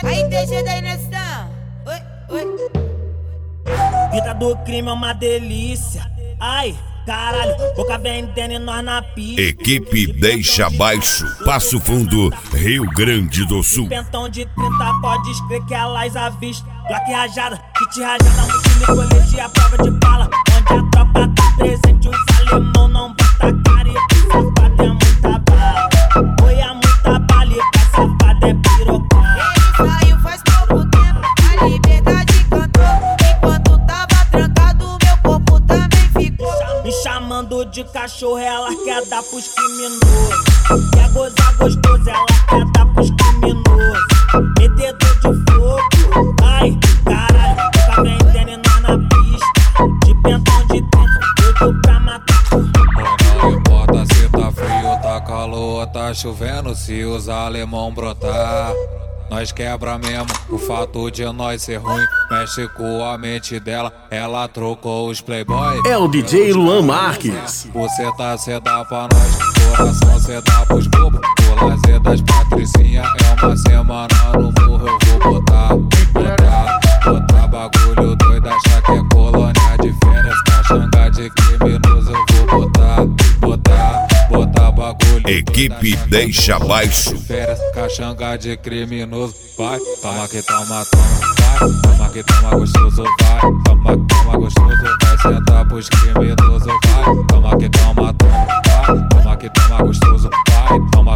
Aí, TG da Inestan. Oi. Vida do crime é uma delícia. Ai, caralho, boca vendendo e nós na pista. Equipe Deixa Baixo, Passo Fundo, Rio Grande do Sul. Pentão de 30, pode escrever que elas avistam. Glock rajada, kit rajada, mochila e colete a prova de bala. Onde a tropa tá presente, os alemão não bota careta. Safado é muita bala, oi é muita bala e pra safado é pirocada. Ele saiu faz pouco tempo, a liberdade cantou. Enquanto tava trancado, meu corpo também ficou. Me chamando de cachorro, ela quer dar pros criminosos. Quer gozar gostoso, ela quer dar pros criminosos. Metedor de fogo, ai, caralho, fica vendendo e nós na pista. De pentão de dentro, doido pra matar. Não importa se tá frio, tá calor, tá chovendo, se os alemão brotar. Nós quebra mesmo, o fato de nós ser ruim mexe com a mente dela, ela trocou os playboy. É o DJ Luan Marques. Você tá ceda pra nós, coração ceda pros bobos. O lazer das patricinha é uma semana no morro, eu vou botar bagulho doido, achar que é colônia de férias. Caxanga de criminoso, eu vou botar bagulho. Equipe Deixa Baixo. Férias, caxanga de criminoso. Vai, toma que toma, vai, toma que toma gostoso, vai, toma que toma gostoso, vai sentar pros criminosos, vai, toma que toma, vai, toma que toma gostoso, vai, toma